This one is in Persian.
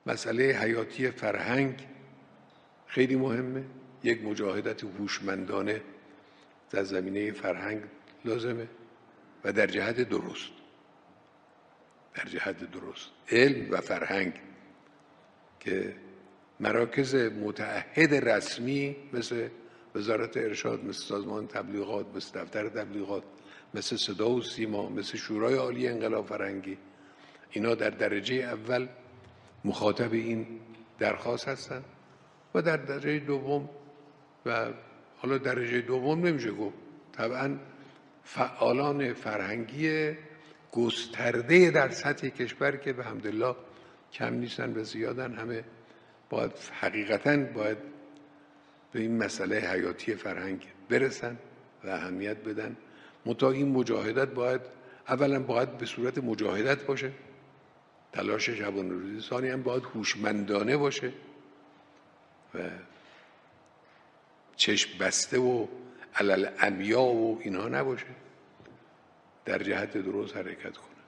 مسئله حیاتی فرهنگ خیلی مهمه. یک مجاهدت هوشمندانه در زمینه فرهنگ لازمه و در جهت درست، علم و فرهنگ، که مراکز متعهد رسمی مثل وزارت ارشاد، مثل سازمان تبلیغات، مثل دفتر تبلیغات، مثل صدا و سیما، مثل شورای عالی انقلاب فرهنگی، اینا در درجه اول مخاطب این درخواست هستن و در درجه دوم، و حالا درجه دوم نمیشه گفت، طبعا فعالان فرهنگی گسترده در سطح کشور که به حمدالله کم نیستن و زیادن، همه باید حقیقتاً باید به این مسئله حیاتی فرهنگ برسن و اهمیت بدن. منتها این مجاهدت باید اولا باید به صورت مجاهدت باشه، تلاش شبانه روزی، ثانیاً باید هوشمندانه باشه و چشم بسته و علل عمیا و اینها نباشه، در جهت درست حرکت کنه.